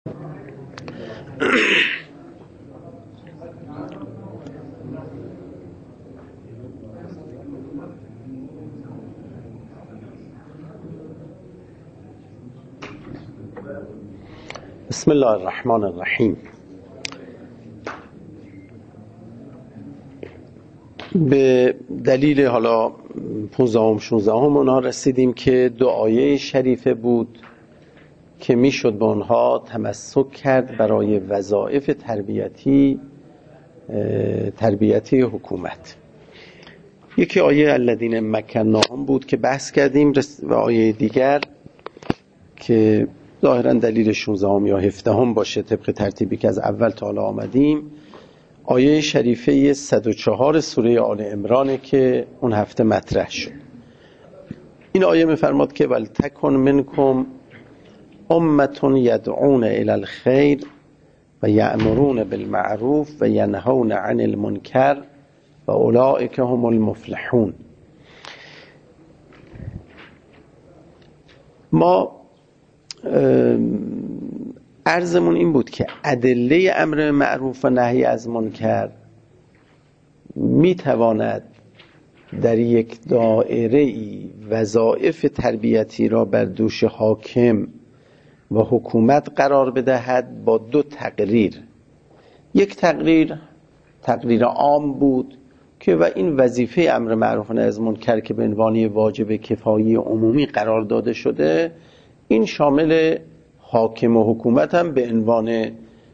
بسم الله الرحمن الرحیم. به دلیل حالا 15 16 اونها رسیدیم که دو آیه شریفه بود که میشد با آنها تمسک کرد برای وظایف تربیتی حکومت. یکی آیه الذین مکناهم بود که بحث کردیم و آیه دیگر که ظاهرا دلیل 16 یا 17 باشه طبق ترتیبی که از اول تا حالا آمدیم، آیه شریفه 104 سوره آل عمران که اون هفته مطرح شد. این آیه میفرماد که ولتکن منکم امة یدعون الی الخیر و یأمرون بالمعروف و ینهون عن المنکر و اولئک هم المفلحون. ما عرضمون این بود که ادله امر معروف و نهی از منکر میتواند در یک دایره‌ای وظایف تربیتی را بر دوش حاکم و حکومت قرار بدهد با دو تقریر. یک تقریر عام بود که و این وظیفه امر معروف و نهی از منکر که به عنوان واجب کفایی عمومی قرار داده شده، این شامل حاکم و حکومت هم به عنوان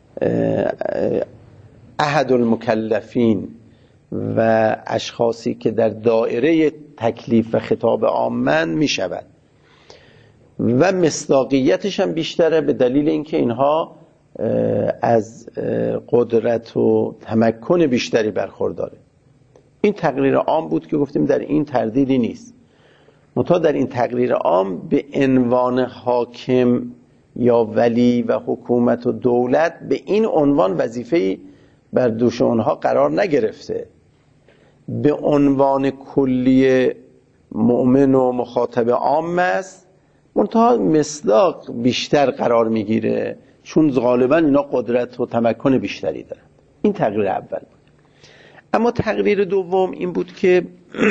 احد المکلفین و اشخاصی که در دایره تکلیف و خطاب عامن می شود و مصداقیتش هم بیشتره به دلیل اینکه اینها از قدرت و تمکن بیشتری برخورداره. این تقریر عام بود که گفتیم در این تردیدی نیست، منتها در این تقریر عام به عنوان حاکم یا ولی و حکومت و دولت به این عنوان وظیفه‌ای بر دوش اونها قرار نگرفته. به عنوان کلی مؤمن و مخاطب عام است، منتها مصداق بیشتر قرار میگیره چون غالبا اینا قدرت و تمکن بیشتری دارن. این تقریر اول بود. اما تقریر دوم این بود که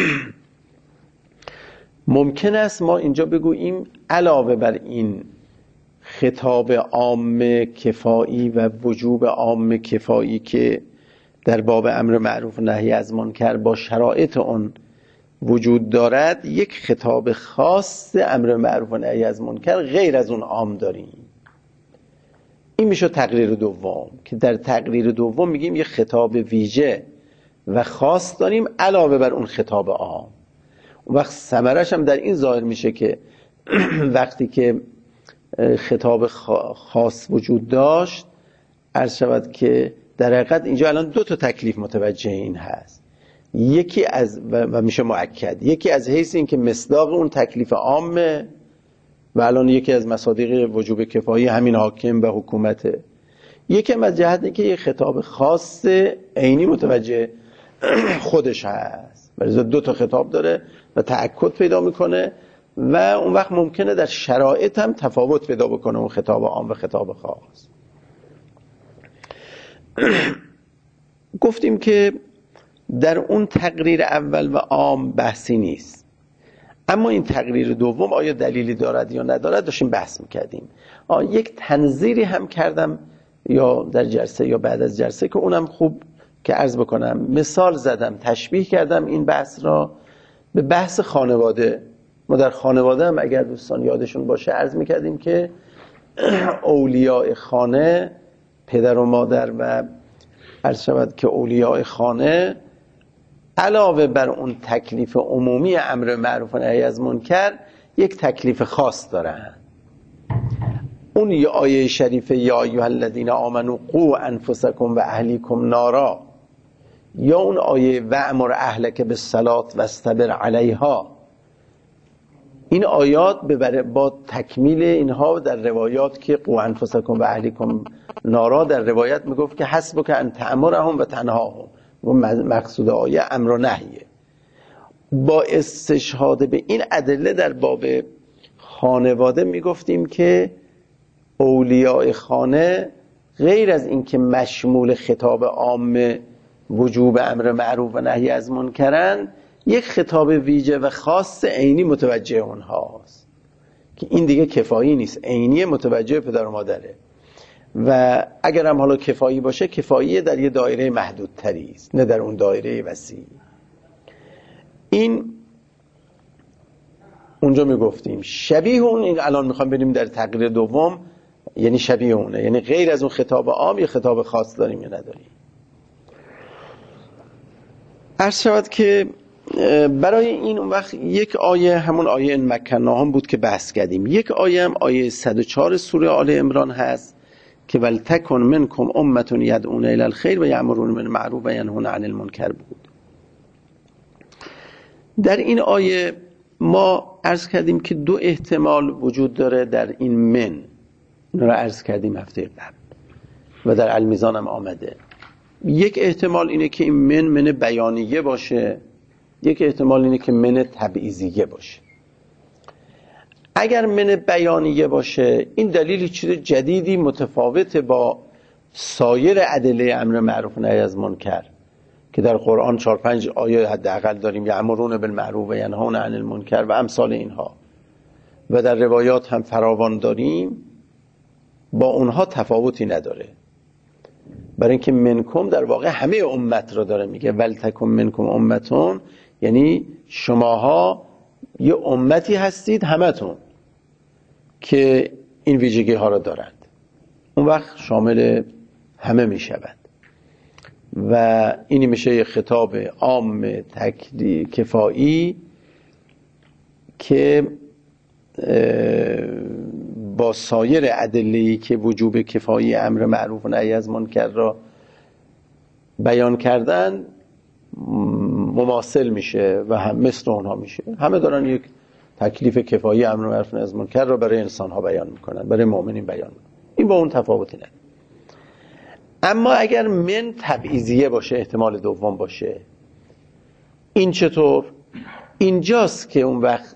ممکن است ما اینجا بگوییم علاوه بر این خطاب عام کفایی و وجوب عام کفایی که در باب امر معروف و نهی از منکر با شرایط اون وجود دارد، یک خطاب خاص امر معروف و نهی از منکر غیر از اون عام داریم. این میشه تقریر دوم که در تقریر دوم میگیم یک خطاب ویژه و خاص داریم علاوه بر اون خطاب عام. اون وقت ثمرش هم در این ظاهر میشه که وقتی که خطاب خاص وجود داشت، عرض شود که در حقیقت اینجا الان دو تا تکلیف متوجه این هست. یکی از و میشه مؤکد، یکی از حیث این که مصداق اون تکلیف عامه و الان یکی از مصادیق وجوب کفایی همین حاکم و حکومته، یکی هم از جهت اینکه یه خطاب خاص عینی متوجه خودش هست، ولی دو تا خطاب داره و تأکد پیدا میکنه و اون وقت ممکنه در شرایط هم تفاوت پیدا بکنه اون خطاب عام و خطاب خاص. گفتیم که در اون تقریر اول و عام بحثی نیست، اما این تقریر دوم آیا دلیلی دارد یا ندارد داشتیم بحث میکردیم. یک تنظیری هم کردم یا در جلسه یا بعد از جلسه که اونم خوب که عرض بکنم، مثال زدم، تشبیه کردم این بحث را به بحث خانواده. ما در خانواده هم اگر دوستان یادشون باشه عرض میکردیم که اولیاء خانه، پدر و مادر و عرض شود که اولیاء خانه علاوه بر اون تکلیف عمومی امر معروف و نهی از منکر یک تکلیف خاص دارن. اون یه آیه شریفه یا ایها الذین آمنوا قوا انفسکم و اهلیکم نارا، یا اون آیه وأمر اهلک بالصلاة واصطبر علیها، این آیات با تکمیل اینها در روایات که قوا انفسکم و اهلیکم نارا در روایت میگفت که حسبک ان تأمرهم و تنهاهم، و مقصود آیه امر و نهیه. با استشهاد به این ادله در باب خانواده میگفتیم که اولیاء خانه غیر از این که مشمول خطاب عام وجوب امر معروف و نهی از منکرن، یک خطاب ویژه و خاص عینی متوجه اونهاست که این دیگه کفایی نیست، عینی متوجه پدر و مادره. و اگر هم حالا کفایی باشه، کفایی در یه دایره محدودتری است، نه در اون دایره وسیع. این اونجا میگفتیم شبیه اون. این الان میخوام بریم در تقریر دوم، یعنی شبیه اونه، یعنی غیر از اون خطاب عام یه خطاب خاص داریم یا نداریم. عرض شود که برای این اون وقت یک آیه، همون آیه ان مکناهم بود که بحث کردیم. یک آیه هم آیه 104 سوره آل عمران هست که ولتکن منکم امة یدعون الی الخیر و یأمرون بالمعروف و ینهون عن المنکر بود. در این آیه ما عرض کردیم که دو احتمال وجود داره در این من. این را عرض کردیم هفته قبل و در المیزان هم آمده. یک احتمال اینه که این من بیانیه باشه، یک احتمال اینه که من تبعیضیه باشه. اگر من بیانیه باشه، این دلیل چیز جدیدی متفاوت با سایر ادله امر معروف و نهی از منکر که در قرآن 4-5 آیه حداقل داریم، یأمرون بالمعروف و ینهون عن المنکر و امثال اینها، و در روایات هم فراوان داریم، با اونها تفاوتی نداره. برای اینکه منکم در واقع همه امت را داره میگه، ولتکن منکم امتون، یعنی شماها یه امتی هستید همتون که این ویژگی ها را دارند. اون وقت شامل همه میشود و اینی میشه یه خطاب عام کفایی که با سایر ادله‌ای که وجوب کفایی امر معروف و نهی از منکر را بیان کردن مماثل میشه و هم مثل اونها میشه. همه دارن یک تکلیف کفایی امر معروف و نهی از منکر را برای انسان ها بیان میکنن، برای مؤمنین بیان میکنن. این با اون تفاوتی نداره. اما اگر من تبعیضیه باشه، احتمال دوم باشه، این چطور؟ اینجاست که اون وقت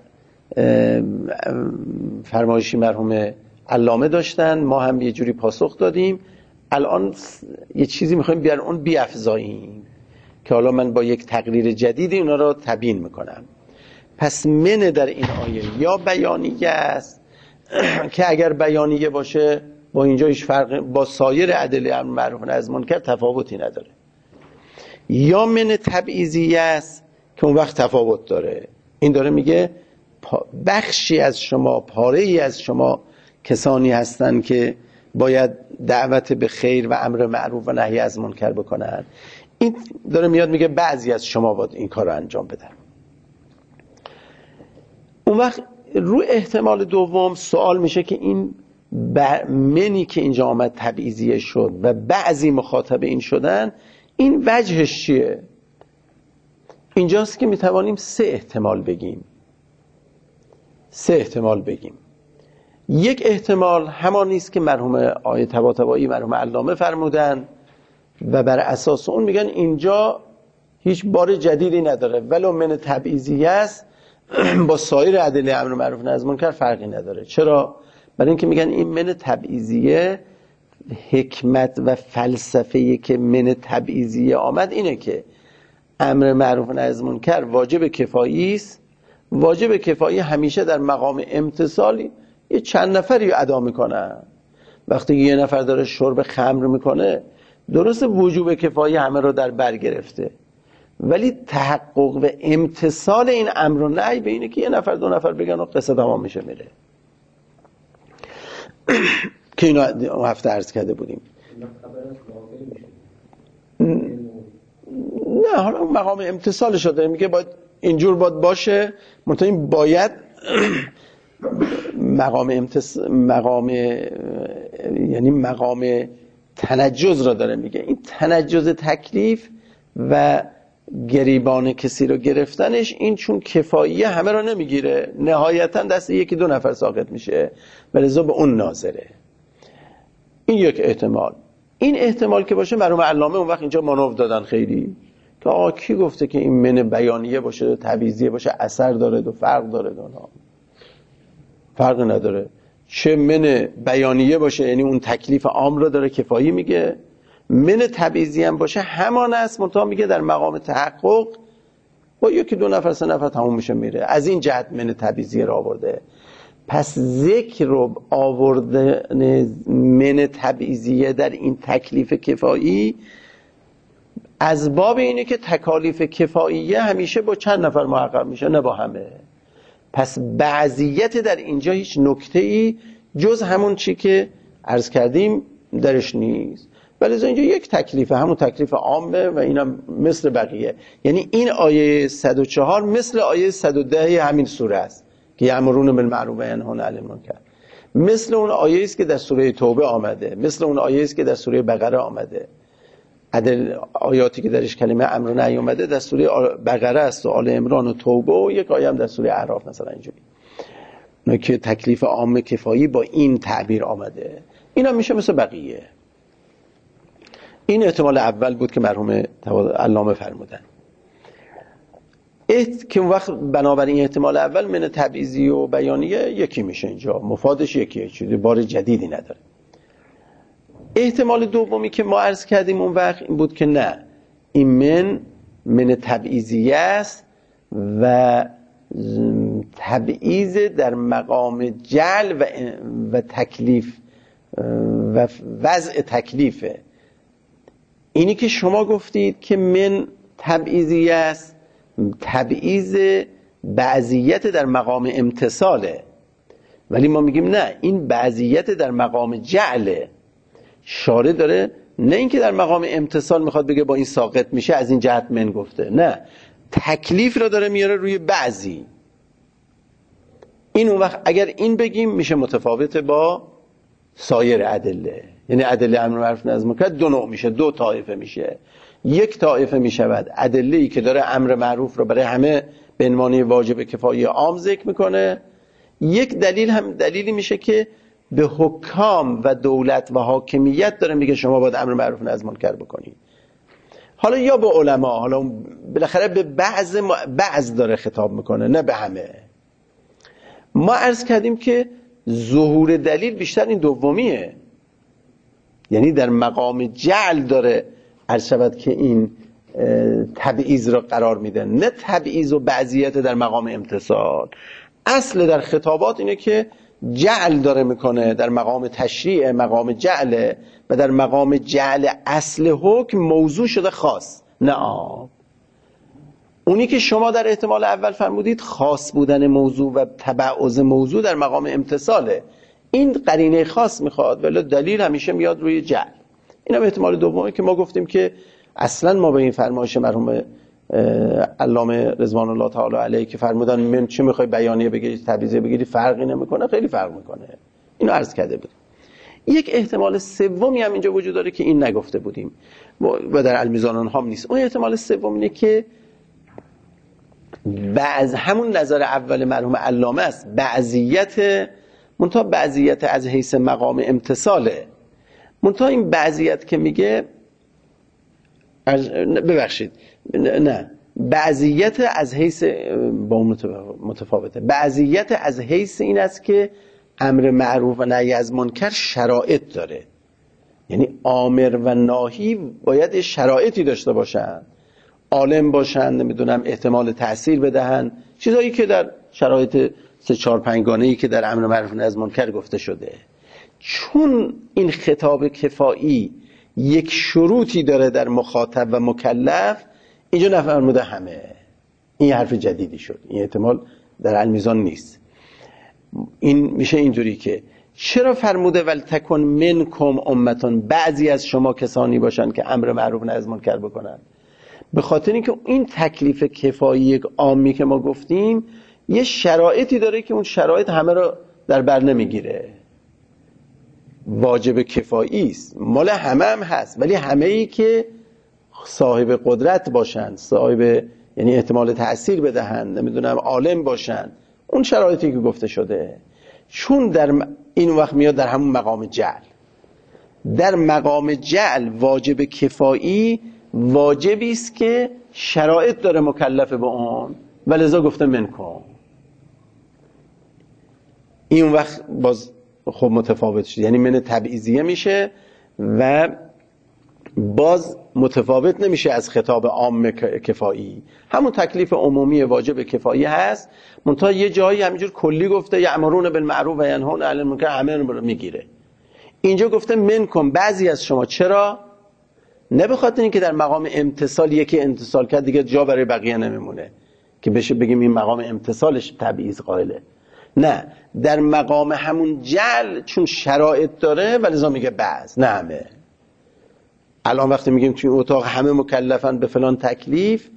فرمایشی مرحوم علامه داشتن، ما هم یه جوری پاسخ دادیم. الان یه چیزی میخوایم بیار اون بیافزاییم که حالا من با یک تقریر جدیدی اونا رو تبیین میکنم. پس من در این آیه یا بیانیه است که اگر بیانیه باشه با اینجا هیچ فرق با سایر ادله امر معروف و نهی از منکر تفاوتی نداره، یا من تبعیضیه است که اون وقت تفاوت داره. این داره میگه بخشی از شما، پاره‌ای از شما کسانی هستن که باید دعوت به خیر و امر معروف و نهی از منکر بکنن. این داره میاد میگه بعضی از شما باید این کار رو انجام بدن. اون وقت رو احتمال دوم سوال میشه که این منی که اینجا آمد تبعیضیه شد و بعضی مخاطب این شدن، این وجهش چیه؟ اینجاست که میتوانیم سه احتمال بگیم. یک احتمال همان نیست که مرحوم آیه طباطبایی مرحوم علامه فرمودن و بر اساس اون میگن اینجا هیچ بار جدیدی نداره، ولو من تبعیضیه است با سایر ادله امر معروف و نهی از منکر فرقی نداره. چرا؟ برای اینکه میگن این من تبعیضیه، حکمت و فلسفه‌ای که من تبعیضیه آمد اینه که امر معروف و نهی از منکر واجب کفایی است. واجب کفایی همیشه در مقام امتثالی یه چند نفری ادا میکنن. وقتی یه نفر داره شرب خمر میکنه، درست وجوب کفایی همه رو در بر گرفته، ولی تحقق و امتثال این امر و نهی به اینه که یه نفر دو نفر بگن و قصه تمام میشه میره. که اینو هفته عرض کرده بودیم. نه، حالا مقام امتثال شده میگه باید اینجور باشه، منتها این باید یعنی مقام تنجز را داره میگه. این تنجز تکلیف و گریبان کسی رو گرفتنش، این چون کفاییه همه رو نمیگیره، نهایتا دست یکی دو نفر ساقط میشه و لذا به اون ناظره. این یک احتمال. این احتمال که باشه مرحوم علامه اون وقت اینجا مانور دادن خیلی که آقا کی گفته که این من بیانیه باشه تبعیضیه باشه اثر داره و فرق داره؟ فرق نداره. چه من بیانیه باشه، یعنی اون تکلیف عام رو داره کفایی میگه، من تبعیضی هم باشه همان است، منتها میگه در مقام تحقق با یکی دو نفر سه نفر تموم میشه میره. از این جهت من تبعیضی رو آورده. پس ذکر رو آوردن من تبعیضیه در این تکلیف کفایی از باب اینه که تکالیف کفاییه همیشه با چند نفر محقق میشه، نه با همه. پس بعضیت در اینجا هیچ نکته‌ای جز همون چی که عرض کردیم درش نیست. ولی اینجا یک تکلیفه، همون تکلیف عامه و اینم مثل بقیه. یعنی این آیه 104 مثل آیه 110 همین سوره است که یأمرون بالمعروف و ینهون عن المنکر، مثل اون آیه است که در سوره توبه آمده، مثل اون آیه است که در سوره بقره آمده. آیاتی که درش کلمه امر و نهی اومده در سوره بقره است و آل عمران و توبه و یک آیه هم در سوره اعراف مثلا اینجوری، نه که تکلیف عام کفایی با این تعبیر آمده. اینا میشه مثل بقیه. این احتمال اول بود که مرحوم علامه فرمودن که اون وقت بنابراین احتمال اول من تبعیضی و بیانیه یکی میشه، اینجا مفادش یکیه، چیزی بار جدیدی نداره. احتمال دومی که ما عرض کردیم اون وقت این بود که نه، این من تبعیضیه است و تبعیض در مقام جعل و تکلیف و وضع تکلیفه. اینی که شما گفتید که من تبعیضیه است، تبعیض بعضیت در مقام امتصاله، ولی ما میگیم نه، این بعضیت در مقام جعله. شارع داره نه اینکه در مقام امتصال میخواد بگه با این ساقط میشه از این جهت من گفته، نه، تکلیف رو داره میاره روی بعضی. این اون وقت اگر این بگیم میشه متفاوت با سایر ادله، یعنی ادله امر معروف نهی از منکر دو نوع میشه، دو طایفه میشه. یک طایفه میشود ادله‌ای که داره امر معروف رو برای همه به عنوان واجب کفایی عام ذکر میکنه. یک دلیل هم دلیلی میشه که به حکام و دولت و حاکمیت داره میگه شما باید امر معروف نهی از منکر بکنید. حالا یا به علما، حالا بالاخره به بعض داره خطاب میکنه، نه به همه. ما عرض کردیم که ظهور دلیل بیشتر این دومیه، یعنی در مقام جعل داره عرض شود که این تبعیض را قرار میده، نه تبعیض و بعضیت در مقام امتصال. اصل در خطابات اینه که جعل داره میکنه، در مقام تشریع مقام جعله و در مقام جعل اصل حکم موضوع شده خاص، نه عام. اونی که شما در احتمال اول فرمودید خاص بودن موضوع و تبعض موضوع در مقام امتصاله، این قرینه خاص میخواد، ولی دلیل همیشه میاد روی جعل. این هم احتمال دومی که ما گفتیم که اصلا ما به این فرمایش مرحوم علامه رضوان الله تعالی علیه که فرمودن من چه میخوای بیانیه بگیری تبعیضیه بگیری فرقی نمیکنه، خیلی فرق میکنه. اینو عرض کرده بود. یک احتمال سومی هم اینجا وجود داره که این نگفته بودیم و در المیزان هم نیست. اون احتمال سوم اینه که بعض همون نظر اول مرحوم علامه است، بعضیت، منتها بعضیت از حیث مقام امتصاله. منتها این بعضیت که میگه ببخشید نه، بعضیت از حیث با متفاوته. بعضیت از حیث این است که امر معروف و نهی از منکر شرایط داره، یعنی آمر و ناهی باید شرایطی داشته باشن، عالم باشن، نمیدونم احتمال تأثیر بدهن، چیزایی که در شرایط 3-4-5 گانه‌ای که در امر معروف و نهی از منکر گفته شده. چون این خطاب کفایی یک شروطی داره در مخاطب و مکلف، اینجا نفرموده همه. این حرف جدیدی شد، این احتمال در المیزان نیست. این میشه اینجوری که چرا فرموده ولتکن منکم امتون، بعضی از شما کسانی باشن که امر معروف و نهی از منکر بکنن. به خاطر اینکه این تکلیف کفایی عامی که ما گفتیم یه شرایطی داره که اون شرایط همه رو در بر نمیگیره. واجب کفایی است، مال همه هم هست، ولی همه‌ای که صاحب قدرت باشن، صاحب یعنی احتمال تأثیر بدهن، نمیدونم عالم باشن، اون شرایطی که گفته شده. چون در این وقت میاد در همون مقام جعل. در مقام جعل واجب کفایی واجبی است که شرایط داره مکلف به اون، ولذا گفته منکم. این وقت باز خب متفاوت شد، یعنی من تبعیضیه میشه و باز متفاوت نمیشه از خطاب عام کفایی. همون تکلیف عمومی واجب کفایی هست، منتها یه جایی همینجور کلی گفته یأمرون بالمعروف و ینهون عن المنکر، همه رو میگیره. اینجا گفته منکم، بعضی از شما. چرا؟ نه به خاطر اینکه در مقام امتثال یکی امتثال کرد دیگه جا برای بقیه نمیمونه که بشه بگیم این مقام امتثالش تبعیض قائله، نه، در مقام همون جعل چون شرایط داره ولذا میگه بعض، نه همه. الان وقتی میگیم توی اتاق همه مکلفن به فلان تکلیف،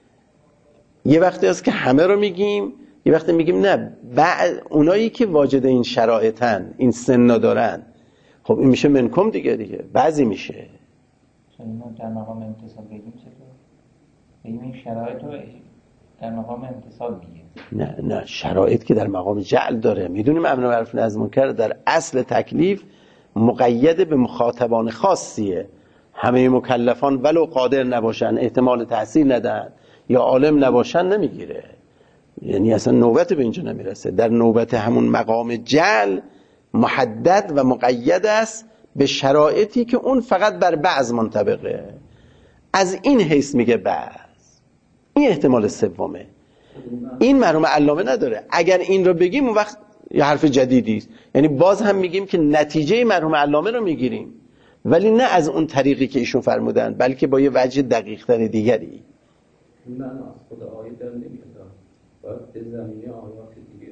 یه وقتی هست که همه رو میگیم، یه وقتی میگیم نه اونایی که واجد این شرایطن، این سنا دارن، خب این میشه منکم دیگه بعضی میشه. ما در مقام امتصال بگیم چطور؟ بگیم این شرایط رو در مقام امتصال بگیم؟ نه شرایط که در مقام جعل داره. میدونیم امر معروف نهی از منکر در اصل تکلیف مقید به مخاطبان خاصیه. همه مکلفان ولو قادر نباشن، احتمال تحصیل ندن یا عالم نباشن نمیگیره، یعنی اصلا نوبت به اینجا نمیرسه. در نوبت همون مقام جعل محدد و مقید است به شرایطی که اون فقط بر بعض منطبقه. از این حیث میگه بعض. این احتمال سومه، این مرحوم علامه نداره. اگر این رو بگیم اون وقت یه حرف جدیدی است، یعنی باز هم میگیم که نتیجه مرحوم علامه رو میگیریم، ولی نه از اون طریقی که ایشون فرمودن، بلکه با یه وجه دقیق تر دیگری. من از خود آیه در نمیاد، باید به زمینه آیات دیگه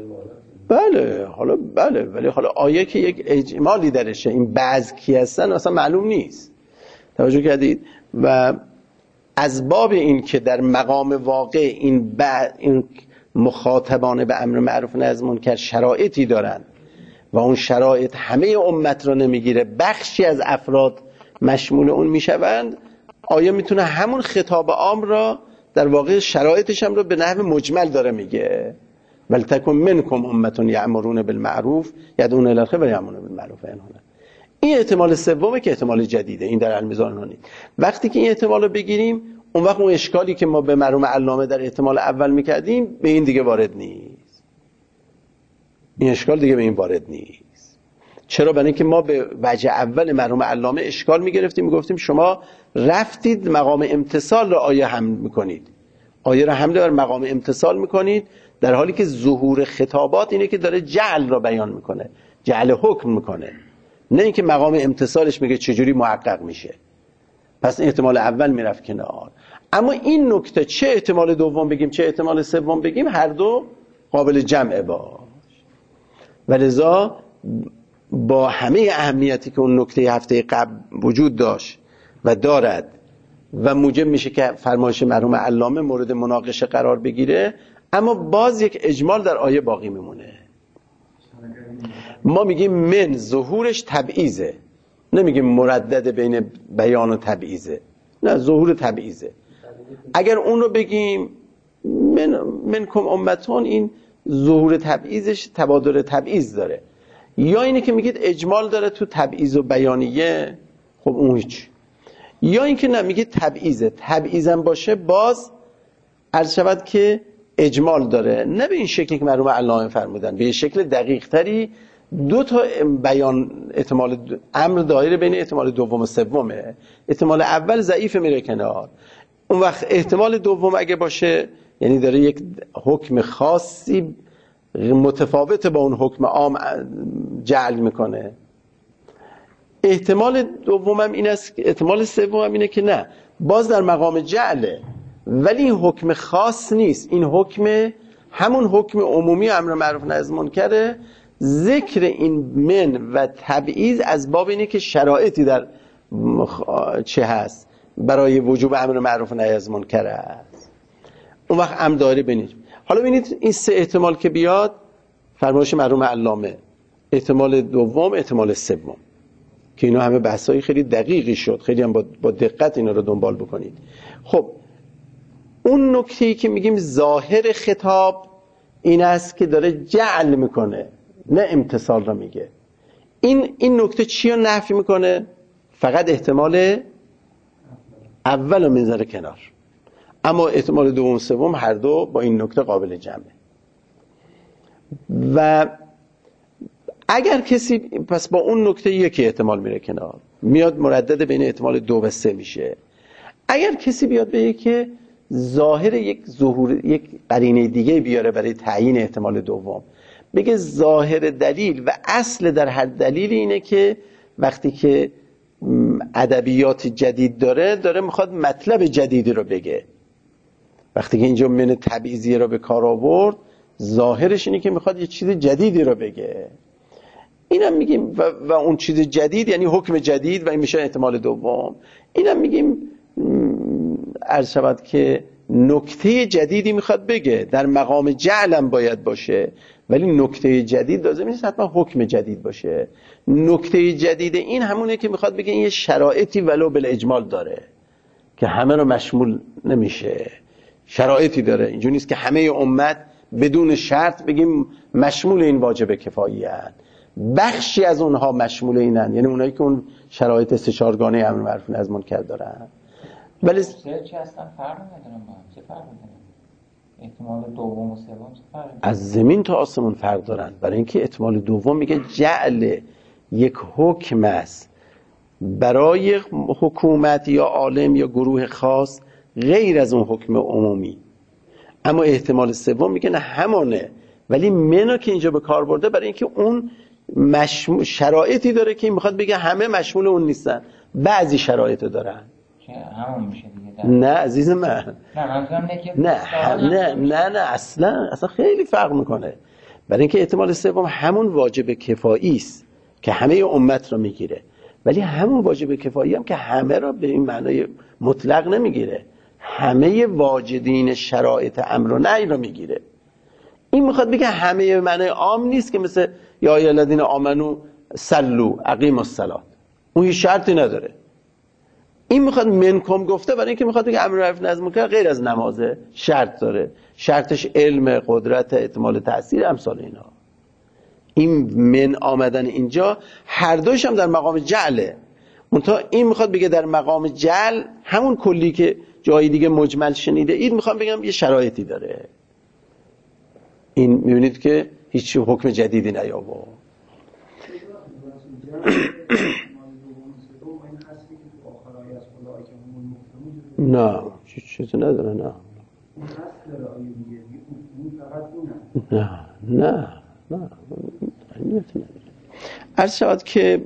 بله حالا بله، ولی حالا آیه که یک اجمالی درشه، این بعض کی هستن اصلا معلوم نیست. توجه کردید؟ و از باب این که در مقام واقع این مخاطبان به امر معروف و نهی از منکر شرایطی دارن و اون شرایط همه امت را نمیگیره، بخشی از افراد مشمول اون میشوند، آیه میتونه همون خطاب عام را در واقع شرایطش هم رو به نحو مجمل داره میگه. ولتکن منکم امة یأمرون بالمعروف یدعون الی الخیر و یأمرون بالمعروف و ینهون. این احتمال سومه که احتمال جدیده، این در المیزان ها نیست. وقتی که این احتمال رو بگیریم، اون وقت اون اشکالی که ما به مرحوم علامه در احتمال اول میکردیم به این دیگه وارد نیست. این اشکال دیگه به این وارد نیست. چرا؟ برای اینکه ما به وجه اول مرحوم علامه اشکال میگرفتیم، میگفتیم شما رفتید مقام امتثال رو آیه حمل میکنید، آیه رو حمل بر مقام امتثال میکنید، در حالی که ظهور خطابات اینه که داره جعل را بیان میکنه، جعل حکم میکنه، نه اینکه مقام امتثالش میگه چجوری محقق میشه. پس احتمال اول میرفت کنار. اما این نکته چه احتمال دوم بگیم چه احتمال سوم بگیم، هر دو قابل جمع باش. ولذا با همه اهمیتی که اون نکته هفته قبل وجود داشت و دارد و موجب میشه که فرمایش مرحوم علامه مورد مناقشه قرار بگیره، اما باز یک اجمال در آیه باقی میمونه. ما میگیم من ظهورش تبعیضه، نمیگیم مردد بین بیان و تبعیضه، نه ظهور تبعیضه. اگر اون رو بگیم منکم امتون، این ظهور تبعیضش تبادر تبعیض داره، یا اینه که میگید اجمال داره تو تبعیض و بیانیه، خب اون هیچ، یا اینکه نه میگید تبعیضه، تبعیضم باشه باز عرض شود که اجمال داره، نه به این شکلی که مرحوم علامه فرمودن، به شکل دقیق تری. دو تا بیان احتمال امر دایره بین احتمال دوم و سومه. احتمال اول ضعیف میره کنار، اون وقت احتمال دوم اگه باشه یعنی داره یک حکم خاصی متفاوت با اون حکم عام جعل میکنه. احتمال دومم این است، احتمال سومم اینه که نه، باز در مقام جعله ولی این حکم خاص نیست، این حکم همون حکم عمومی امر معروف و نهی از منکر. ذکر این من و تبعیض از باب اینه که شرایطی در چه هست برای وجوب امر معروف و نهی از منکر است. اون وقت امر داره بینید. حالا ببینید این سه احتمال که بیاد، فرمایش مرحوم علامه، احتمال دوم، احتمال سوم، که اینا همه بحثای خیلی دقیقی شد، خیلی هم با دقت اینا رو دنبال بکنید. خب اون نکته‌ای که میگیم ظاهر خطاب این است که داره جعل میکنه، نه امتثال را میگه. این نکته چی رو نفی میکنه؟ فقط احتمال اول رو میذاره کنار، اما احتمال دوم سوم هر دو با این نکته قابل جمعه. و اگر کسی پس با اون نکته یکی احتمال میره کنار، میاد مردد بین احتمال 2 و 3 میشه. اگر کسی بیاد بگه که ظاهر یک قرینه دیگه بیاره برای تعیین احتمال دوم، بگه ظاهر دلیل و اصل در هر دلیل اینه که وقتی که ادبیات جدید داره میخواد مطلب جدیدی رو بگه. وقتی که اینجا من تبعیضیه رو به کار آورد، ظاهرش اینه که میخواد یه چیز جدیدی رو بگه. اینم میگیم و اون چیز جدید یعنی حکم جدید و این میشه احتمال دوم. اینم میگیم عرض شود که نکته جدیدی میخواد بگه، در مقام جعلم باید باشه، ولی نکته جدید لازم نیست حتما حکم جدید باشه. نکته جدید این همونه که میخواد بگه این یه شرایطی ولو بالاجمال داره که همه رو مشمول نمیشه، شرایطی داره. اینجوری نیست که همه امت بدون شرط بگیم مشمول این واجب کفایی هستند، بخشی از اونها مشمول اینن، یعنی اونایی که اون شرایط استشارگانه امر معروف نهی از منکر دارن. ولی چه اصلا فرق ندارن با هم؟ چه فرق ندارن؟ احتمال دوم و سوم چه فرق ندارن؟ از زمین تا آسمون فرق دارن. برای اینکه احتمال دوم میگه جعل یک حکم است برای حکومت یا عالم یا گروه خاص غیر از اون حکم عمومی. اما احتمال سوم میگه نه همانه، ولی منو که اینجا به کار برده برای اینکه اون شرایطی داره که میخواد بگه همه مشمول اون نیستن، بعضی شرایط دارن. همون میشه دیگه. نه عزیز من، نه اصلا خیلی فرق میکنه. برای اینکه احتمال سوم همون واجب کفایی است که همه امت رو میگیره، ولی همون واجب کفایی هم که همه رو به این معنای مطلق نمیگیره، همه واجدین شرایط امر و نهی رو میگیره. این میخواد بگه همه به معنای عام نیست که مثل یا ای الذین آمنو صلوا اقیموا الصلاة، اون هیچ شرطی نداره. این میخواد منکم گفته برای اینکه میخواد بگه امر معروف نهی از منکر غیر از نمازه، شرط داره، شرطش علم، قدرت، احتمال تأثیر، امثال اینا. این من آمدن اینجا هر دوش هم در مقام جعله. منتها این میخواد بگه در مقام جعل همون کلی که جای دیگه مجمل شنیده اید، میخوام بگم یه شرایطی داره. این میبینید که هیچ حکم جدیدی نیاورد. نه چیزی نداره. نه عرض شود که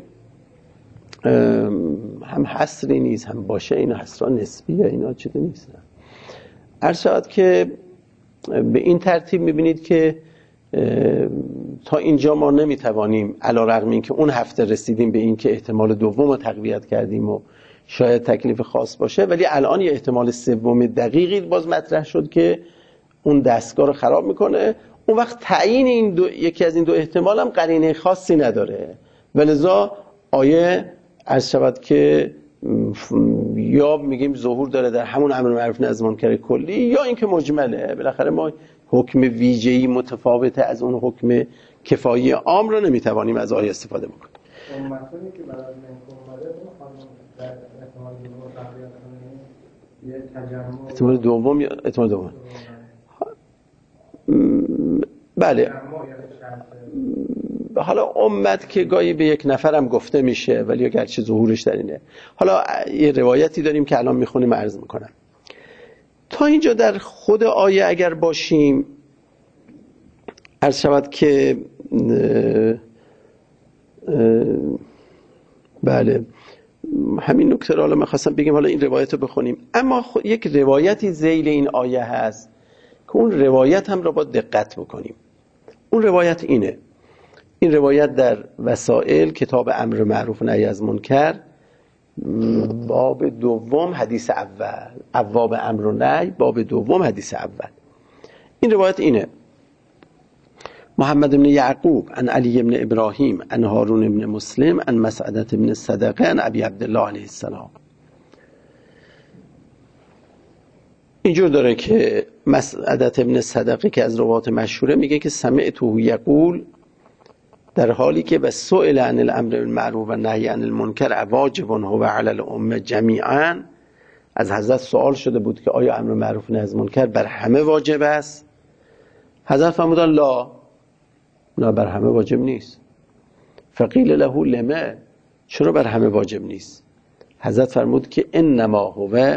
هم حصری نیست هم باشه، اینا حصرها نسبیه، اینا چیزی نیست. عرض شود که به این ترتیب میبینید که تا اینجا ما نمیتوانیم علیرغم این که اون هفته رسیدیم به این که احتمال دوم رو تقویت کردیم و شاید تکلیف خاص باشه، ولی الان یه احتمال سوم دقیقی باز مطرح شد که اون دستگاه رو خراب میکنه. اون وقت تعیین این یکی از این دو احتمال هم قرینه خاصی نداره، ولذا آیه عرض شود که یا میگیم ظهور داره در همون امر معروف نهی از منکر کلی، یا اینکه مجمله. بالاخره ما حکم ویژه‌ای متفاوت از اون حکم کفایی عام رو نمیتوانیم از آیه استفاده بکنیم. امتونی که بعد از منکر اومده در احتمال دوم تقویت کنه یه تجمع احتمال دوم یا احتمال دوم بله. حالا امت که گاهی به یک نفرم گفته میشه، ولی اگرچه ظهورش در اینه. حالا یه روایتی داریم که الان میخونیم عرض میکنم. تا اینجا در خود آیه اگر باشیم، عرض شود که بله همین نکته رو حالا میخواستم بگیم، حالا این روایت رو بخونیم. اما یک روایتی ذیل این آیه هست که اون روایت هم رو با دقت بکنیم. اون روایت اینه، این روایت در وسائل کتاب امر معروف نهی از منکر باب دوم حدیث اول، ابواب امر و نهی باب دوم حدیث اول. این روایت اینه: محمد بن یعقوب عن علی بن ابراهیم عن هارون بن مسلم عن مسعدة بن صدقه عن ابی عبدالله علیه السلام. اینجور داره که مسعدة بن صدقه که از روات مشهوره میگه که سمعته یقول، در حالی که و سئل عن الامر بالمعروف و نهی عن المنکر واجب هو علی الامه جمیعا، از حضرت سوال شده بود که آیا امر معروف نهی از منکر بر همه واجب است؟ حضرت فرمودن لا، بر همه واجب نیست. فقیل له لما، چرا بر همه واجب نیست؟ حضرت فرمود که انما هو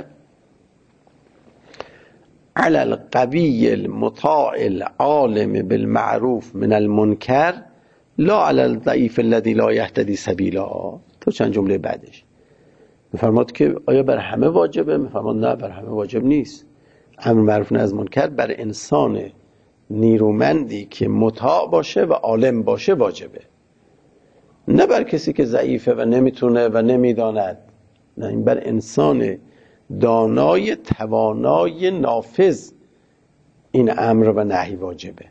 علی القوی المطاع العالم بالمعروف من المنکر لا علی الضعیف الذی لا یهتدی سبیلا. تو چند جمله بعدش میفرماد که آیا بر همه واجبه؟ میفرماد نه، بر همه واجب نیست. امر معروف نهی از منکر بر انسان نیرومندی که مطاع باشه و عالم باشه واجبه، نه بر کسی که ضعیفه و نمیتونه و نمیداند. نه، این بر انسان دانای توانای نافذ این امر و نهی واجبه.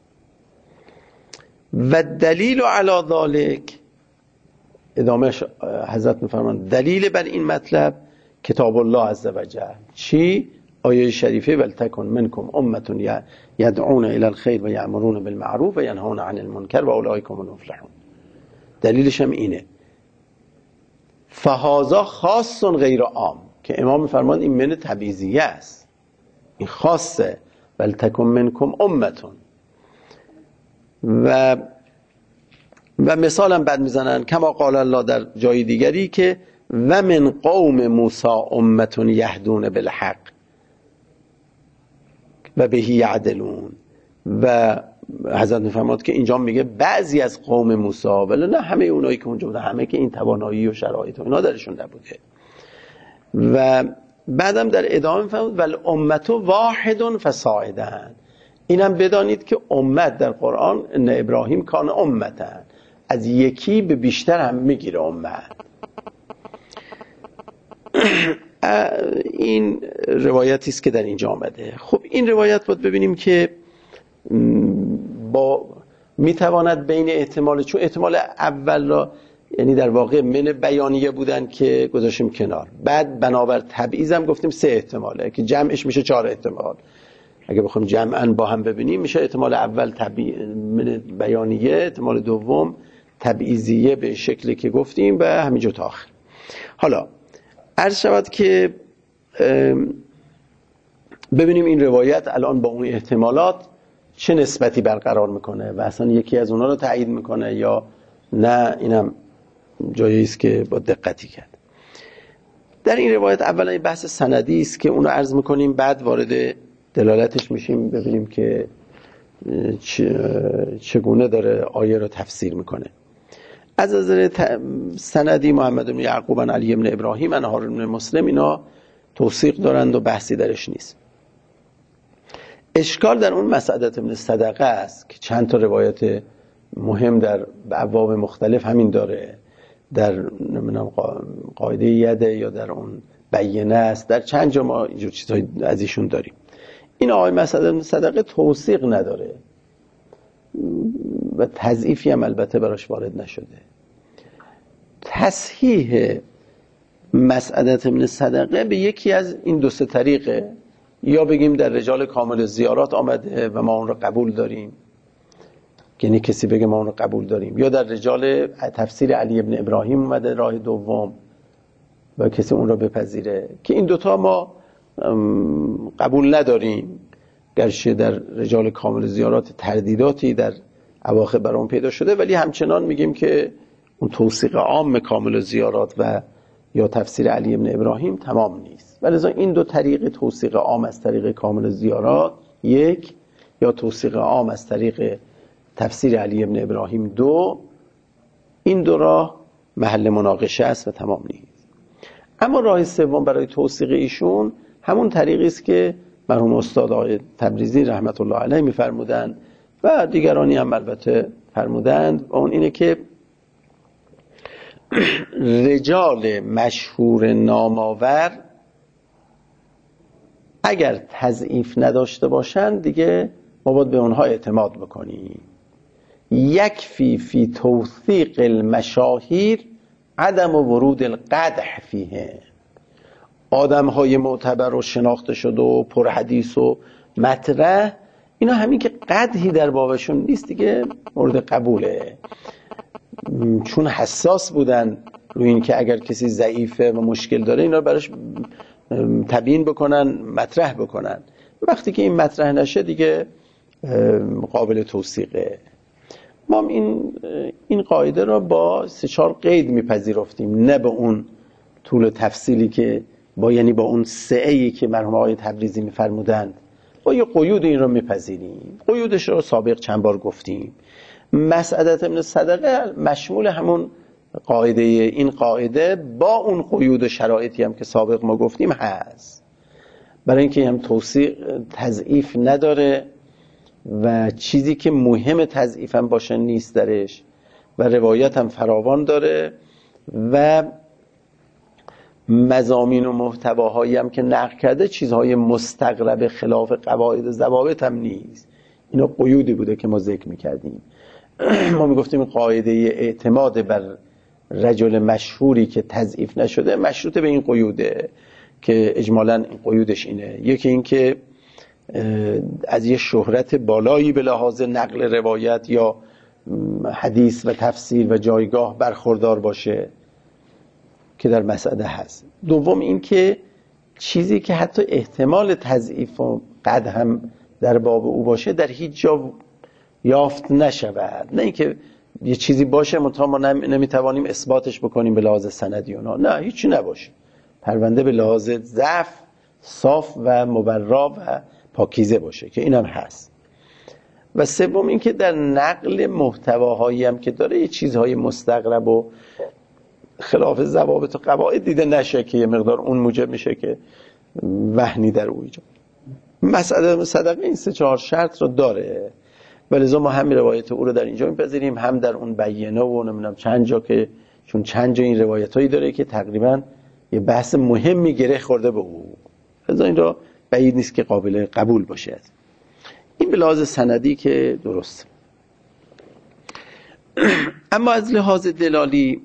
و دلیل علی ذلک، ادامهش حضرت میفرمان دلیل بر این مطلب کتاب الله عز وجل. چی؟ آیه شریفه ولتکن منکم امة یدعون الی الخیر و یأمرون بالمعروف و ینهون عن المنکر و اولئک هم المفلحون. دلیلش هم اینه فهذا خاص غیر عام، که امام میفرمان این من تبعیضیه است، این خاصه. ولتکن منکم امة و مثال هم بعد میزنن کما قال الله در جای دیگری که و من قوم موسی امة یهدون بالحق و به یعدلون. و حضرت میفرماد که اینجا میگه بعضی از قوم موسی، ولی نه همه اونایی که اونجا بودن، همه که این توانایی و شرایط و اینا درشون نبوده. و بعدم در ادامه میفرماد ول امت واحد فصاعدا. اینم بدانید که امت در قرآن ان ابراهیم کان امتن، از یکی به بیشتر هم میگیره امت. این روایتی است که در اینجا آمده. خب این روایت باید ببینیم که با میتواند بین احتمال، چون احتمال اول را یعنی در واقع من بیانیه بودن که گذاشتیم کنار، بعد بنابر تبعیض هم گفتیم 3 احتماله که جمعش میشه 4 احتمال. اگه بخوایم جمعاً با هم ببینیم میشه احتمال اول من بیانیه، احتمال دوم تبعیضیه به شکلی که گفتیم و همینجا تا آخر. حالا عرض شود که ببینیم این روایت الان با اون احتمالات چه نسبتی برقرار میکنه و اصلا یکی از اونها رو تایید میکنه یا نه. اینم جایی است که با دقتی کرد. در این روایت اولا بحث سندی است که اون رو عرض میکنیم، بعد وارد دلالتش میشیم ببینیم که چگونه داره آیه رو تفسیر میکنه. از نظر سندی محمد بن یعقوب عن علی بن ابراهیم عن هارون بن مسلم اینا توثیق دارند و بحثی درش نیست. اشکال در اون مسعدة بن صدقه است که چند تا روایت مهم در ابواب مختلف همین داره، در قاعده یده یا در اون بینه است، در چند جا ما اینجور چیزهای از ایشون داریم. این آقای مسعدة بن صدقه توثیق نداره و تضعیفی هم البته براش وارد نشده. تصحیح مسعدة بن صدقه به یکی از این 2 طریقه، یا بگیم در رجال کامل زیارات آمده و ما اون رو قبول داریم، یعنی کسی بگه ما اون رو قبول داریم، یا در رجال تفسیر علی بن ابراهیم اومده راه دوم و کسی اون رو بپذیره، که این 2 ما قبول نداریم. گرچه در رجال کامل زیارات تردیداتی در اواخر برام پیدا شده، ولی همچنان میگیم که اون توثیق عام کامل زیارات و یا تفسیر علی بن ابراهیم تمام نیست. ولذا این 2 طریق توثیق عام از طریق کامل زیارات 1، یا توثیق عام از طریق تفسیر علی بن ابراهیم 2، این 2 راه محل مناقشه است و تمام نیست. اما راه سوم برای توثیق ایشون همون طریقی است که مرحوم استاد آقای تبریزی رحمت الله علیه می‌فرمودند و دیگرانی هم البته فرمودند، و اون اینه که رجال مشهور نامآور اگر تضعیف نداشته باشند دیگه ما باید به اونها اعتماد بکنیم. یکفی فی توثیق المشاهیر عدم ورود القدح فیه. آدم‌های معتبر و شناخته شده و پرحدیث و مطرح، اینا همین که قدحی در بابشون نیست دیگه مورد قبوله، چون حساس بودن روی این که اگر کسی ضعیفه و مشکل داره اینا رو براش تبیین بکنن، مطرح بکنن. وقتی که این مطرح نشه دیگه قابل توثیقه. ما این قاعده را با 3-4 قید میپذیرفتیم، نه به اون طول تفصیلی که یعنی با اون سعه‌ای که مرحوم آقای تبریزی میفرمودند. با یه قیود این رو میپذیریم. قیودش رو سابق چند بار گفتیم. مسعدة ابن صدقه مشمول همون قاعده، این قاعده با اون قیود و شرایطی هم که سابق ما گفتیم هست، برای اینکه هم تضعیف نداره و چیزی که مهم تضعیف هم باشه نیست درش و روایت هم فراوان داره و مضامین و محتواهایی هم که نقل کرده چیزهای مستغرب خلاف قواعد ضوابط هم نیست. اینا قیودی بوده که ما ذکر میکردیم. ما میگفتیم قاعده اعتماد بر رجل مشهوری که تضعیف نشده مشروط به این قیوده که اجمالاً این قیودش اینه. یکی این که از یه شهرت بالایی به لحاظ نقل روایت یا حدیث و تفسیر و جایگاه برخوردار باشه که در مسعده هست. دوم این که چیزی که حتی احتمال تضعیف و قد هم در باب او باشه در هیچ جا یافت نشود، نه اینکه یه چیزی باشه منتها ما نمیتوانیم اثباتش بکنیم به لحاظ سندی نه هیچی نباشه، پرونده به لحاظ ضعف صاف و مبرا و پاکیزه باشه که اینم هست. و سوم این که در نقل محتواهایی هم که داره یه چیزهای مستغرب و خلاف ضوابط و قواعد دیده نشه که یه مقدار اون موجب میشه که وهنی در او ایجاد. مسعدة صدقه این 3-4 شرط رو داره، ولذا ما هم روایت او رو در اینجا میپذیریم، هم در اون بیانه و نمیدونم چند جا که چون چند جا این روایتایی داره که تقریبا یه بحث مهمی گره خورده به او، لذا این را بعید نیست که قابل قبول باشه. این به لحاظ سندی که درست. اما از لحاظ دلالی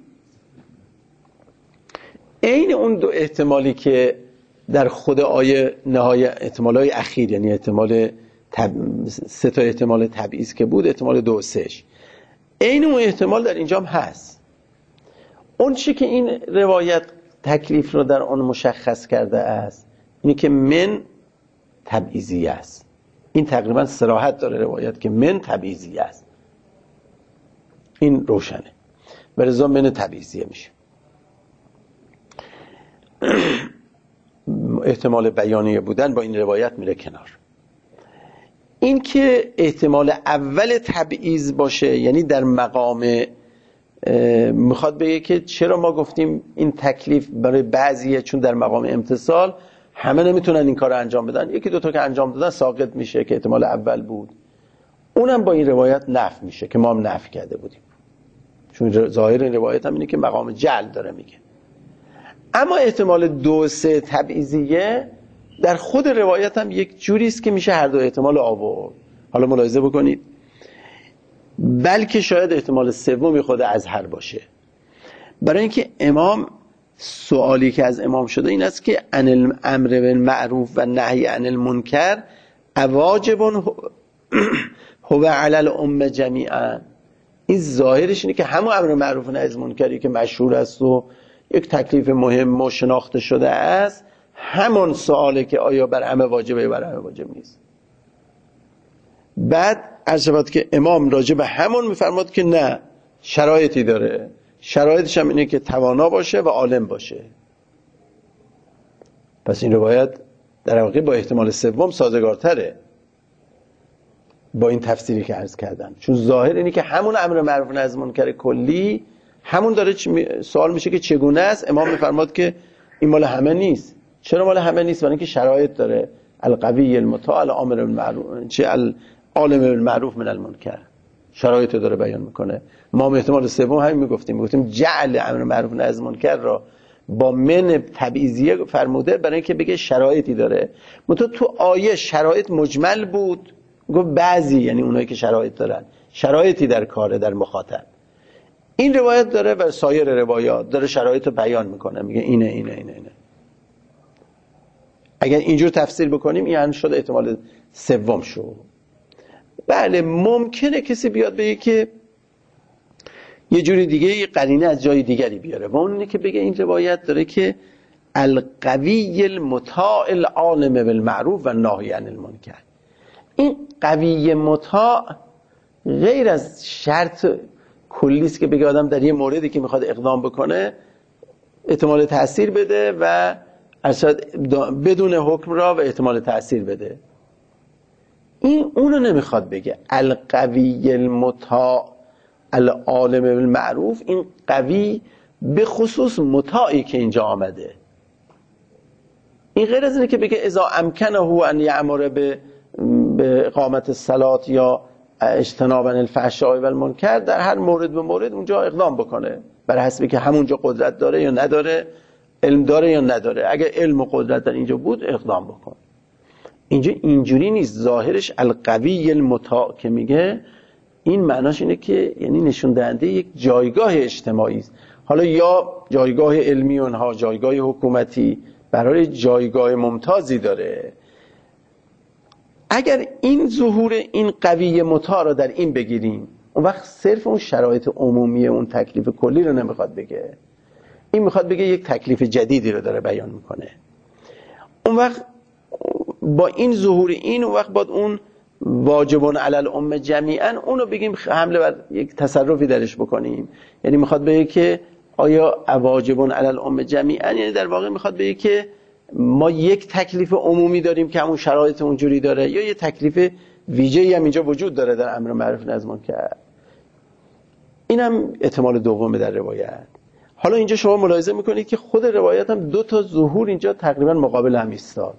این اون دو احتمالی که در خود آیه نهای احتمالای اخیر، یعنی احتمال 3 تا احتمال تبعیض که بود، احتمال 2 و 3، این اون احتمال در اینجا هم هست. اون چی که این روایت تکلیف رو در آن مشخص کرده است اینی که من تبعیضی است. این تقریبا صراحت داره روایت که من تبعیضی است، این روشنه، به لذا من تبعیضیه میشه. احتمال بیانیه بودن با این روایت میره کنار. این که احتمال اول تبعیض باشه یعنی در مقام میخواد بگه که چرا ما گفتیم این تکلیف برای بعضیه، چون در مقام امتصال همه نمیتونن این کار رو انجام بدن، 1-2 تا که انجام دادن ساقط میشه که احتمال اول بود، اونم با این روایت نفی میشه که ما هم نفی کرده بودیم، چون ظاهر این روایت هم اینه که مقام جعل داره میگه. اما احتمال 2 و 3 تبعیضیه در خود روایت هم یک جوری است که میشه هر دو احتمال آورد. حالا ملاحظه بکنید، بلکه شاید احتمال سومی خود ازهر باشه، برای اینکه امام سوالی که از امام شده این است که عن الامر بالمعروف و نهی عن المنکر واجب هو علی الامه جمیعا. این ظاهرش اینه که همون امر معروف و نهی از منکری که مشهور است و یک تکلیف مهم و شناخته شده است، همون سواله که آیا بر همه واجبه یا بر همه واجب نیست. بعد عرض که امام راجع به همون میفرماد که نه، شرایطی داره، شرایطش هم اینه که توانا باشه و عالم باشه. پس این روایت در واقع با احتمال سوم سازگارتره با این تفسیری که عرض کردم، چون ظاهر اینه که همون امر معروف و نهی از منکر کلی همون داره سوال میشه که چگونه است. امام میفرماد که این مال همه نیست. چرا مال همه نیست؟ برای اینکه شرایط داره. القوی المطاع الامر بالمعروف العالم بالمعروف من المنکر، شرایط داره بیان میکنه. ما احتمال سوم همین میگفتیم جعل امر معروف نهی از منکر را با من تبعیضیه فرموده برای اینکه بگه شرایطی داره. تو آیه شرایط مجمل بود، گفت بعضی، یعنی اونایی که شرایط دارن، شرایطی در کاره در مخاطب. این روایت داره و سایر روایات داره شرایط رو بیان میکنه، میگه اینه. اگر اینجور تفسیر بکنیم این شد احتمال سوم شد. بله ممکنه کسی بیاد بگه که یه جوری دیگه، یه قرینه از جای دیگری بیاره و اون اینه که بگه این روایت داره که القوی المطاع العالم بالمعروف و ناهی عن المنکر. این قوی مطاع غیر از شرط کلی است که بگه آدم در یه موردی که میخواد اقدام بکنه احتمال تأثیر بده و بدون حکم را و احتمال تأثیر بده. این اونو نمیخواد بگه. القوی المطاع العالم بالمعروف، این قوی به خصوص مطاعی که اینجا آمده، این غیر از اینه که بگه اذا امکنه ان یأمر به اقامت الصلاة یا اجتناب الفحشاء و المنکر، در هر مورد به مورد اونجا اقدام بکنه بر حسبی که همونجا قدرت داره یا نداره، علم داره یا نداره. اگه علم و قدرت در اینجا بود اقدام بکن. اینجا اینجوری نیست. ظاهرش القوی المطاع که میگه، این معناش اینه که یعنی نشون دهنده یک جایگاه اجتماعی است. حالا یا جایگاه علمی اونها، جایگاه حکومتی، برای جایگاه ممتازی داره. اگر این ظهور این قوی مطاع رو در این بگیریم، اون وقت صرف اون شرایط عمومی اون تکلیف کلی رو نمیخواد بگه، این میخواد بگه یک تکلیف جدیدی رو داره بیان میکنه. اون وقت با این ظهور این، اون وقت باید اون واجبون علی الامه جمیعا اونو بگیم حمله بر یک تصرفی درش بکنیم. یعنی میخواد بگه که آیا واجبون علی الامه جمیعا، یعنی در واقع میخواد بگه که ما یک تکلیف عمومی داریم که همون شرایط اونجوری داره، یا یه تکلیف ویژه‌ای هم اینجا وجود داره در امر معروف نهی از منکر. اینم احتمال دومه در روایت. حالا اینجا شما ملاحظه میکنید که خود روایت هم دو تا ظهور اینجا تقریبا مقابل هم ایستاد.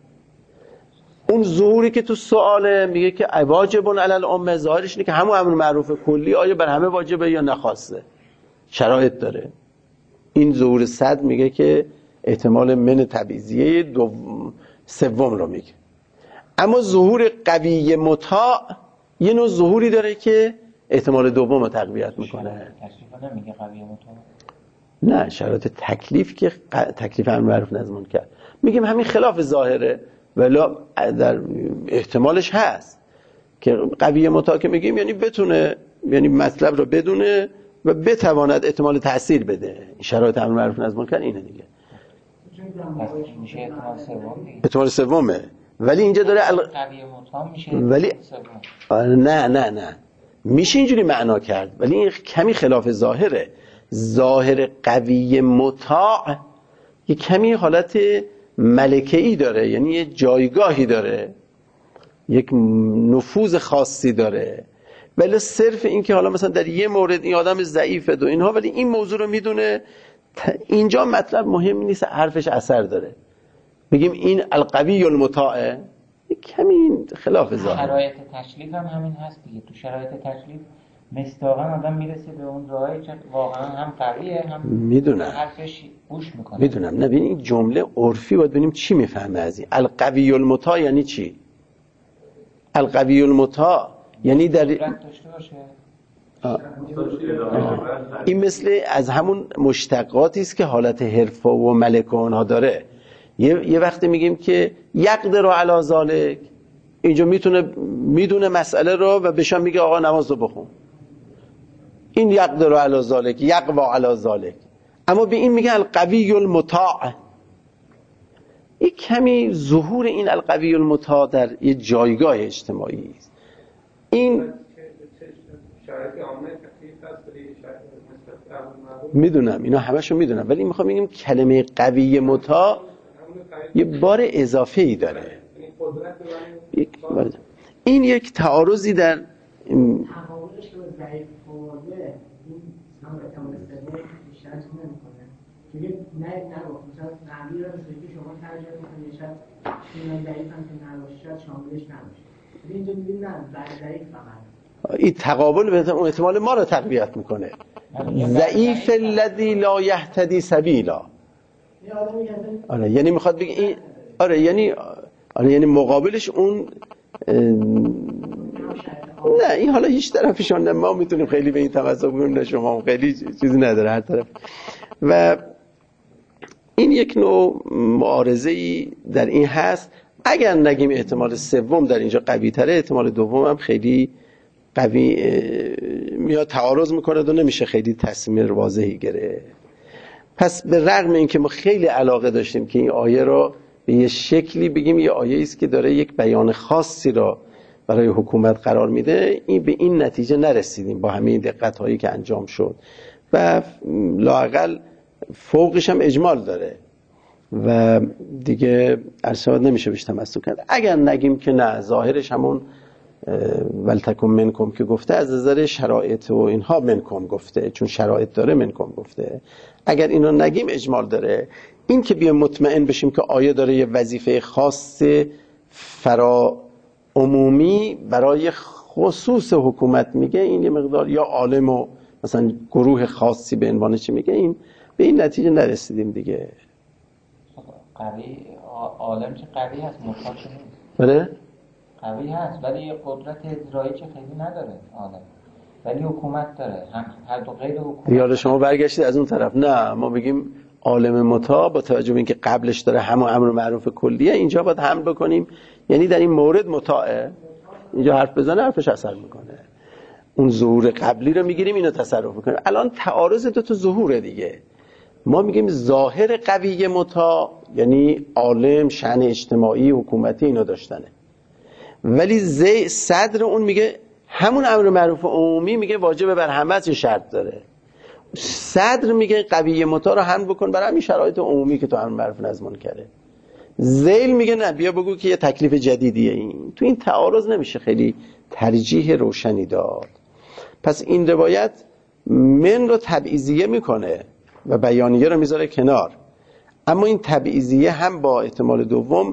اون ظهوری که تو سواله میگه که واجبون علی الامه، ظاهرش اینه که همون امر معروف کلی آیا بر همه واجبه یا نخواسته، شرایط داره. این ظهور صد میگه که احتمال من تبعیضیه سوم رو میگه. اما ظهور قوی مطاع یه نوع ظهوری داره که احتمال دوم رو تقویت میکنه. تکلیف نمیگه قوی مطاع؟ نه، شرایط تکلیف که تکلیف امر معروف نهی از منکر میگیم همین خلاف ظاهره، ولی در احتمالش هست که قوی مطاع که میگیم یعنی بتونه، یعنی مطلب رو بدونه و بتواند احتمال تأثیر بده. شرایط امر معروف نهی از منکر اینه دیگه. میشه احتمال سوم دیگه. احتمال سومه، ولی اینجا داره قوی مطاع میشه ولی نه میشه اینجوری معنا کرد، ولی این کمی خلاف ظاهره. ظاهر قوی مطاع یه کمی حالت ملکه‌ای داره، یعنی یه جایگاهی داره، یک نفوذ خاصی داره. ولی صرف این که حالا مثلا در یه مورد این آدم ضعیفه و اینها، ولی این موضوع رو میدونه، اینجا مطلب مهم نیست، حرفش اثر داره. بگیم این القوی المطاع کمی خلاف ظاهر. شرایط تکلیف هم همین هست دیگه. تو شرایط تکلیف مستاقا آدم میرسه به اون جایی که واقعا هم قویه هم میدونم حرفش گوش میکنه. میدونم. نبین این جمله عرفی باید ببینیم چی میفهمه از این. القوی المطاع یعنی چی؟ القوی المطاع یعنی در داشته باشه. این مثل از همون مشتقاتی است که حالت حرفه و ملکه اونها داره. یه وقتی میگیم که یقدر علی ذالک، اینجا میدونه مسئله رو و بهشون میگه آقا نماز رو بخون. این یقدر علی ذالک، یقوی علی ذالک. اما به این میگه القوی المطاع. یک کمی ظهور این القوی المطاع در یه جایگاه اجتماعی است. این میدونم، اینا همشو میدونم، ولی میخوام بگم کلمه قوی مطاع یه بار اضافه ای داره. این یک تعارضی در تقابلش که ضعیف فوزه این هم احتمال سوم بیشتر نمیکنه. چون نه گفت مثلا تعبیر رو که شما ترجمه می‌کنید شاید این ضعیف هم که نباشه شاید شاملش نباشه. اینجا می‌بینید نه ضعیف فقط. این تقابل به اون احتمال ما رو تقویت میکنه. ضعیف الذی لا یهتدی سبیلا. آره یعنی میخواد بگه این یعنی مقابلش اون نه، این حالا هیچ طرفشان نه، ما میتونیم خیلی به این توجه بکنیم، نه شما خیلی چیزی نداره هر طرف. و این یک نوع معارضه‌ای در این هست. اگر نگیم احتمال سوم در اینجا قوی تره، احتمال دوم هم خیلی قوی میاد تعارض میکنه و نمیشه خیلی تصمیم واضحی گرفت. پس به رغم اینکه ما خیلی علاقه داشتیم که این آیه رو به یه شکلی بگیم یه آیه است که داره یک بیان خاصی را برای حکومت قرار میده، این به این نتیجه نرسیدیم با همه دقت هایی که انجام شد و لااقل فوقش هم اجمال داره و دیگه ارشاد نمیشه بهش تمسک کرد. اگر نگیم که نه ظاهرش همون ولتکن منکم که گفته، از نظر شرایط و اینها منکم گفته، چون شرایط داره منکم گفته. اگر اینو نگیم اجمال داره. این که بیایم مطمئن بشیم که آیه داره یه وظیفه خاص فرا عمومی برای خصوص حکومت میگه، این یه مقدار یا عالم و مثلا گروه خاصی به عنوان چی میگه، این به این نتیجه نرسیدیم دیگه. قوی عالم چه قوی هست، مطلق نیست. بله قوی هست ولی یه قدرت اجرایی چه خیلی نداره عالم، ولی حکومت داره. هم هر دو غیر حکومت. یاد شما برگشتید از اون طرف. نه ما بگیم عالم مطاع با توجه به اینکه قبلش داره همون امر معروف کلیه، اینجا باید حمل بکنیم، یعنی در این مورد مطاعه، اینجا حرف بزنه حرفش اثر میکنه. اون ظهور قبلی رو میگیریم اینو تصرف میکنیم. الان تعارض دو تا ظهوره دیگه. ما میگیم ظاهر قوی مطاع یعنی عالم، شأن اجتماعی، حکومتی اینا داشتنه، ولی صدر اون میگه همون امر معروف عمومی میگه واجبه بر همه، چه شرط داره. صدر میگه قوی مطاع رو حمل بکن برای همین شرایط عمومی که تو امر معروف نظم کرده. ذیل میگه نه بیا بگو که یه تکلیف جدیدیه. این تو این تعارض نمیشه خیلی ترجیح روشنی داد. پس این روایت من رو تبعیضیه میکنه و بیانیه رو میذاره کنار، اما این تبعیضیه هم با احتمال دوم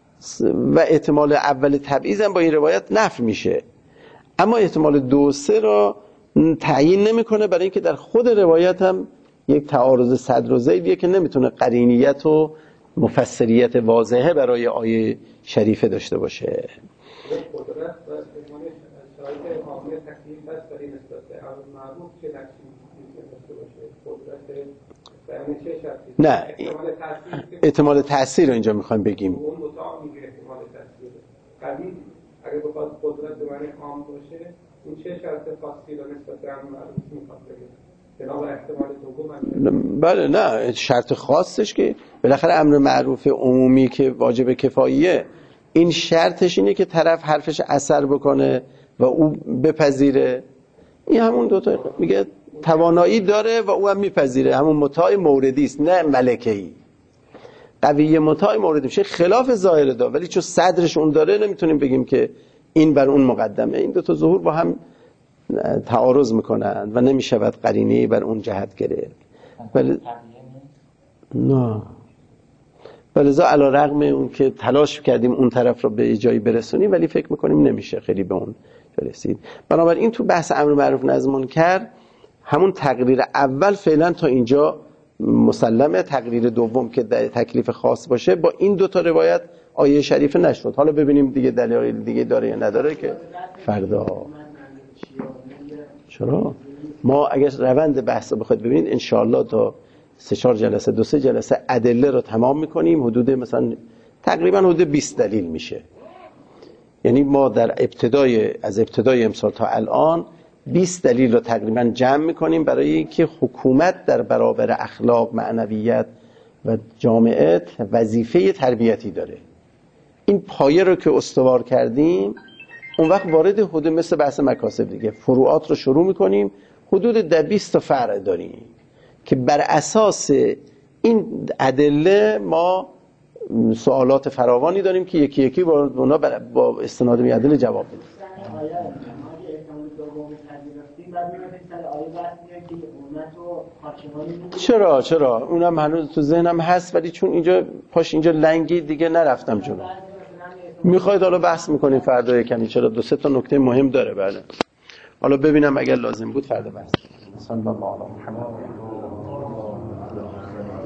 و احتمال اول تبعیض هم با این روایت نفی میشه، اما احتمال 2 و 3 رو تعیین نمیکنه، برای اینکه در خود روایت هم یک تعارض صدر و ذیلیه که نمیتونه قرینیت و مفسریت واضحه برای آیه شریفه داشته باشه. قدرت و احتمال شرایط عامه تکلیف هست برای نسبت به امر معروف چه نقشی داشته باشه؟ قدرت یعنی چه شرطی؟ نه احتمال تأثیر رو اینجا میخوایم بگیم. اون مطاع میگه احتمال تأثیر. قوی اگه بخواد قدرت به معنی عام باشه، این چه شرط خاصی رو نسبت به امر معروف میخواد بگه؟ جناب احتمال دوم. بله نه شرط خاصش که بالاخره امر معروف عمومی که واجب کفاییه، این شرطش اینه که طرف حرفش اثر بکنه و او بپذیره. این همون دوتا میگه توانایی داره و او هم میپذیره، همون مطاع موردی است نه ملکه‌ای. قوی مطاع موردی میشه خلاف ظاهر دا، ولی چون صدرش اون داره نمیتونیم بگیم که این بر اون مقدمه. این دوتا ظهور با هم تعارض میکنن و نمیشود قرینه‌ای بر اون جهت گرفت. ولی نه ولذا علی رغم اون که تلاش کردیم اون طرف رو به جایی برسونیم، ولی فکر میکنیم نمیشه خیلی به اون رسید. بنابراین تو بحث امر معروف نهی منکر همون تقریر اول فعلا تا اینجا مسلمه. تقریر دوم که تکلیف خاص باشه با این دوتا روایت آیه شریفه نشد. حالا ببینیم دیگه دلایل دیگه داره یا نداره که فردا. چرا؟ ما اگر روند بحث رو بخواید ببینید انشاءالله تا 3-4 جلسه 2-3 جلسه ادله رو تمام میکنیم. حدود مثلا تقریبا حدود 20 دلیل میشه. یعنی ما در از ابتدای امسال تا الان 20 دلیل رو تقریبا جمع میکنیم برای اینکه حکومت در برابر اخلاق، معنویت و جامعه وظیفه تربیتی داره. این پایه رو که استوار کردیم، اون وقت وارد حدود مثل بحث مکاسب دیگه فروعات رو شروع میکنیم. حدود 20 تا فرع داریم که بر اساس این ادله ما سوالات فراوانی داریم که یکی یکی با اونا با استناد به ادله جواب بدیم. چرا اونم هنوز تو ذهنم هست، ولی چون اینجا پاش اینجا لنگی دیگه نرفتم جلو. میخواید حالا بحث میکنیم فردا کمی، چرا 2-3 تا نکته مهم داره. بله حالا ببینم اگر لازم بود فردا بحث. صلی الله علیه و